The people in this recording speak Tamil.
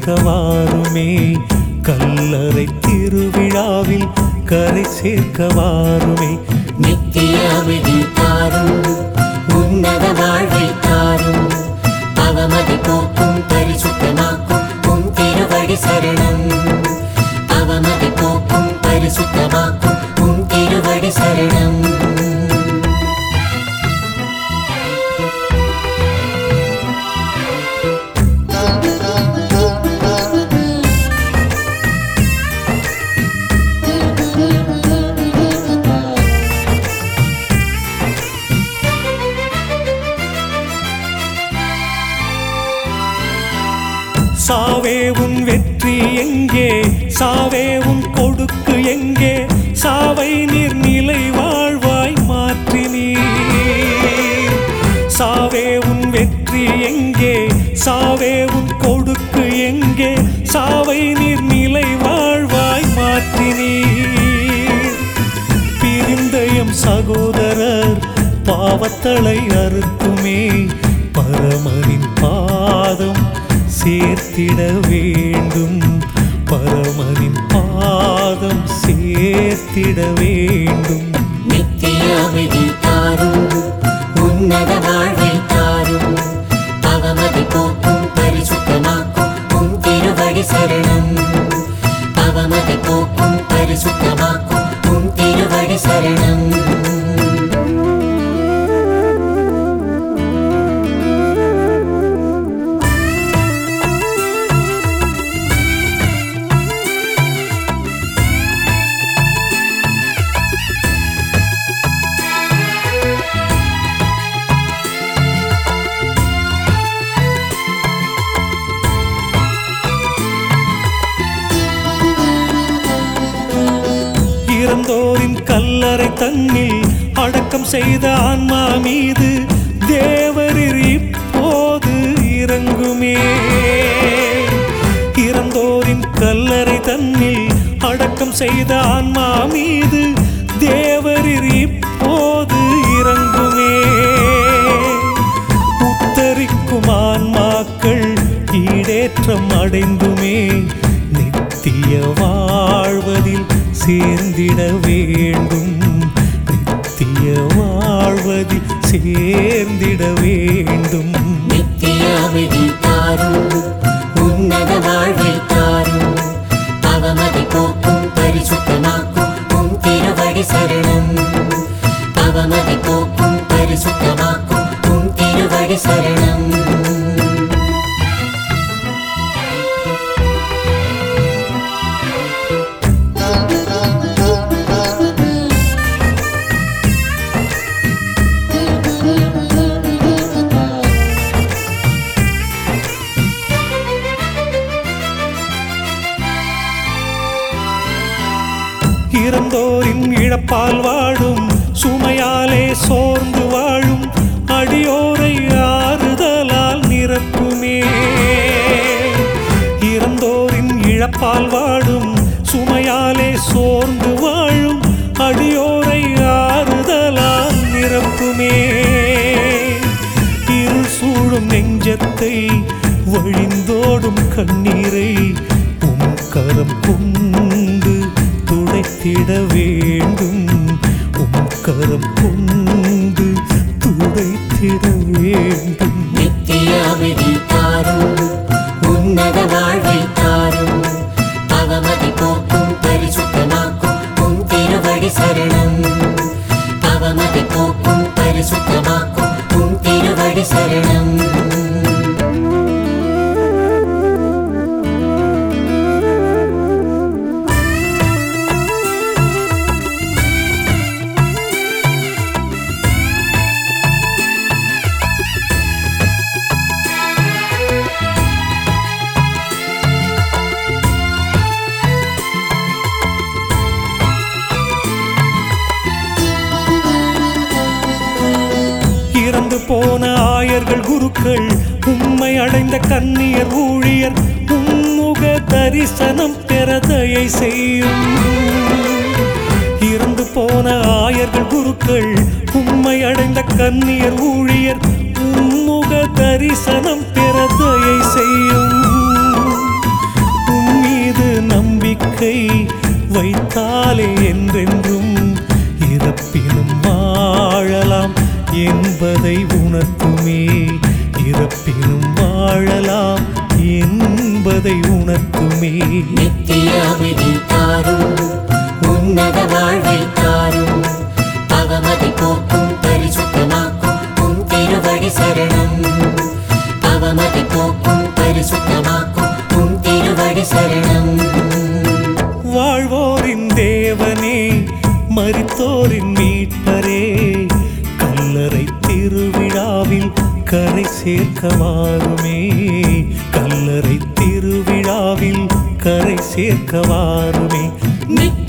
வாருமே, கல்லறை திருவிழாவில் கரை சேர்க்க வாருமே. நித்திய அமைதி தாரும், உன்னத வாழ்வை தாரும், அவமதி போக்கும் பரிசுத்தமாக்கும் உன் திருவடி சரணம். அவமதி போக்கும் பரிசுத்தமாக்கும் உன் திருவடி சரணம். சாவே உன் வெற்றி எங்கே, சாவே உன் கொடுக்கு எங்கே, சாவை நீர் நிலை வாழ்வாய் மாற்றினீர். சாவே உன் வெற்றி எங்கே, சாவே உன் கொடுக்கு எங்கே, சாவை நீர் நிலை வாழ்வாய் மாற்றினீர். பிரிந்தயம் சகோதரர் பாவத்தலை அறுக்குமே, பரமனின் பாதம் சேர்த்திட வேண்டும், பரமனின் பாதம் சேர்த்திட வேண்டும். நித்திய அமைதி தாரும், உன்னத வாழ்வை தாரும், அவமதி போக்கும் பரிசுத்தமாக்கும் உன் திருவடி சரணம். அவமதி போக்கும் பரிசுத்தமாக்கும் உன் திருவடி சரணம். இறந்தோரின் கல்லறை தன்னில் அடக்கம் செய்த ஆன்மா மீது தேவரீர் இப்போது இறங்குமே. இறந்தோரின் கல்லறை தன்னில் அடக்கம் செய்த ஆன்மா மீது தேவரீர் இப்போது இறங்குமே. உத்தரிக்கும் ஆன்மாக்கள் ஈடேற்றம் அடைந்துமே, நித்திய வாழ்வதில் சேர்ந்திட வேண்டும், நித்திய வாழ்வதில் சேர்ந்திட வேண்டும். நித்திய அமைதி தாரும், உன்னத வாழ்வை தாரும், அவமதி போக்கும் பரிசுத்தமாக்கும் உன் திருவடி சரணம். அவமதி போக்கும் பரிசுத்தமாக்கும் உன் திருவடி சரணம். இறந்தோரின் இழப்பால் வாழும், சுமையாலே சோர்ந்து வாழும் அடியோரை ஆறுதலால் நிரப்புமே. இறந்தோரின் இழப்பால் வாழும், சுமையாலே சோர்ந்து வாழும் அடியோரை ஆறுதலால் நிரப்புமே. இருள் சூழும் நெஞ்சத்தை, வழிந்தோடும் கண்ணீரை உம் கரம் கொண்டு துடைத்திட வேண்டும், உம் கரம் கொண்டு துடைத்திட வேண்டும். நித்திய அமைதி தாரும், உன்னத வாழ்வை தாரும், அவமதி போக்கும் பரிசுத்தமாக்கும் உன் திருவடி சரணம். அவமதி போக்கும் பரிசுத்தமாக்கும் உன் திருவடி சரணம். இறந்து போன ஆயர்கள் குருக்கள், உம்மை அடைந்த கன்னியர் ஊழியர் உம்முக தரிசனம் பெற தயை செய்யும். இறந்து போன ஆயர்கள் குருக்கள், உம்மை அடைந்த கன்னியர் ஊழியர் உம்முக தரிசனம் பெற தயை செய்யும். நம்பிக்கை வைத்தாலே என்றென்றும் இறப்பினும் வாழலாம் என்பதை உணர்த்துமே. இறப்பினும் வாழலாம் என்பதை உணர்த்துமே. நித்திய அமைதி தாரும், உன்னத வாழ்வை தாரும், அவமதி போக்கும் பரிசுத்தமாக்கும் உம் திருவடி சரணம். அவமதி போக்கும் பரிசுத்தமாக்கும் உம் திருவடி சரணம். வாழ்வோரின் தேவனே, மரித்தோரின் மீட்பரே, கல்லறை திருவிழாவில் கரை சேர்க்க வாருமே. கல்லறை திருவிழாவில் கரை சேர்க்க வாருமே.